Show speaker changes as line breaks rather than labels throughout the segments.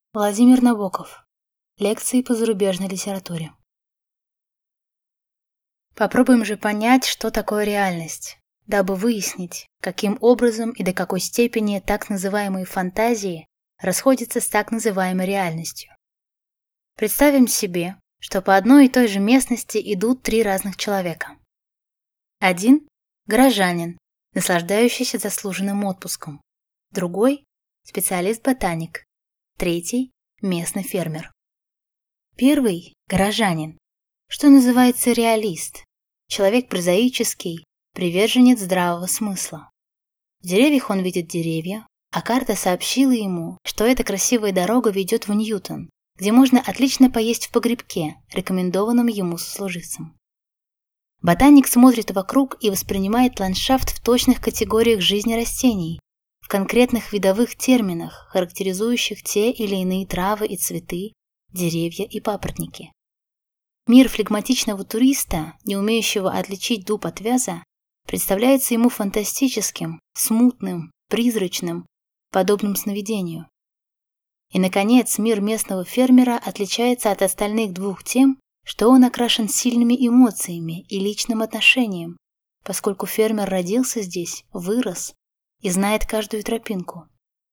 Владимир Набоков. Лекции по зарубежной литературе. Попробуем же понять, что такое реальность, дабы выяснить, каким образом и до какой степени так называемые фантазии расходятся с так называемой реальностью. Представим себе, что по одной и той же местности идут три разных человека. Один – горожанин, наслаждающийся заслуженным отпуском. Другой – специалист-ботаник. Третий – местный фермер. Первый – горожанин, что называется реалист, человек прозаический, приверженец здравого смысла. В деревьях он видит деревья, а карта сообщила ему, что эта красивая дорога ведет в Ньютон, где можно отлично поесть в погребке, рекомендованном ему сослуживцем. Ботаник смотрит вокруг и воспринимает ландшафт в точных категориях жизни растений, в конкретных видовых терминах, характеризующих те или иные травы и цветы, деревья и папоротники. Мир флегматичного туриста, не умеющего отличить дуб от вяза, представляется ему фантастическим, смутным, призрачным, подобным сновидению. И, наконец, мир местного фермера отличается от остальных двух тем, что он окрашен сильными эмоциями и личным отношением, поскольку фермер родился здесь, вырос и знает каждую тропинку.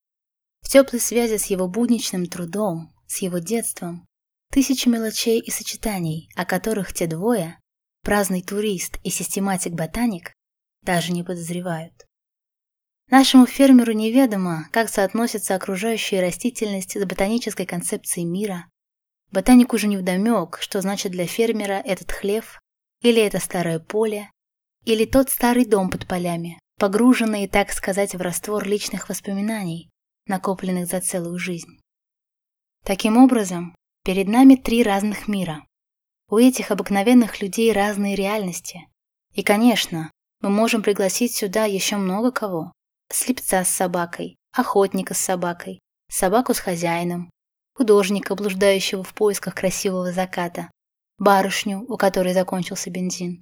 В теплой связи с его будничным трудом, с его детством, тысячи мелочей и сочетаний, о которых те двое, праздный турист и систематик-ботаник, даже не подозревают. Нашему фермеру неведомо, как соотносится окружающая растительность с ботанической концепцией мира. Ботанику же невдомек, что значит для фермера этот хлев, или это старое поле, или тот старый дом под полями, погруженный, так сказать, в раствор личных воспоминаний, накопленных за целую жизнь. Таким образом, перед нами три разных мира. У этих обыкновенных людей разные реальности. И, конечно, мы можем пригласить сюда еще много кого. Слепца с собакой, охотника с собакой, собаку с хозяином, художника, блуждающего в поисках красивого заката, барышню, у которой закончился бензин.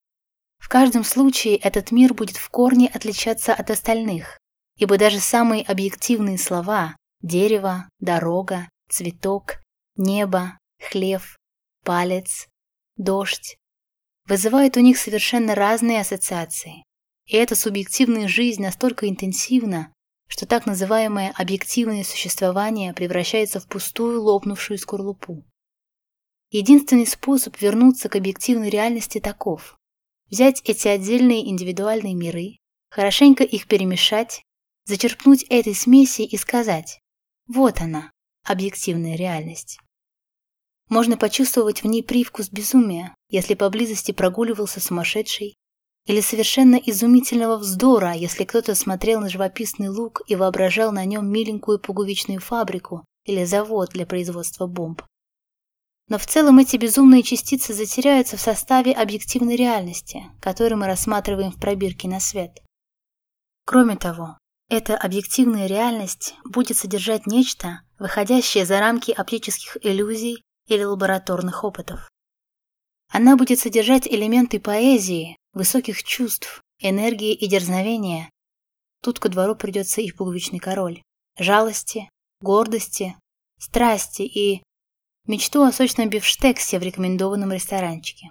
В каждом случае этот мир будет в корне отличаться от остальных, ибо даже самые объективные слова «дерево», «дорога», «цветок», «небо», «хлев», «палец», «дождь» вызывают у них совершенно разные ассоциации. И эта субъективная жизнь настолько интенсивна, что так называемое объективное существование превращается в пустую лопнувшую скорлупу. Единственный способ вернуться к объективной реальности таков: взять эти отдельные индивидуальные миры, хорошенько их перемешать, зачерпнуть этой смеси и сказать: вот она, объективная реальность. Можно почувствовать в ней привкус безумия, если поблизости прогуливался сумасшедший, или совершенно изумительного вздора, если кто-то смотрел на живописный луг и воображал на нем миленькую пуговичную фабрику или завод для производства бомб. Но в целом эти безумные частицы затеряются в составе объективной реальности, которую мы рассматриваем в пробирке на свет. Кроме того, эта объективная реальность будет содержать нечто, выходящее за рамки оптических иллюзий или лабораторных опытов. Она будет содержать элементы поэзии, высоких чувств, энергии и дерзновения. Тут ко двору придется и пуговичный король, жалости, гордости, страсти и мечту о сочном бифштексе в рекомендованном ресторанчике.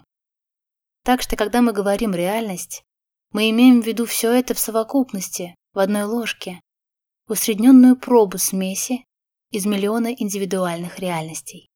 Так что, когда мы говорим «реальность», мы имеем в виду все это в совокупности, в одной ложке, усредненную пробу смеси из миллиона индивидуальных реальностей.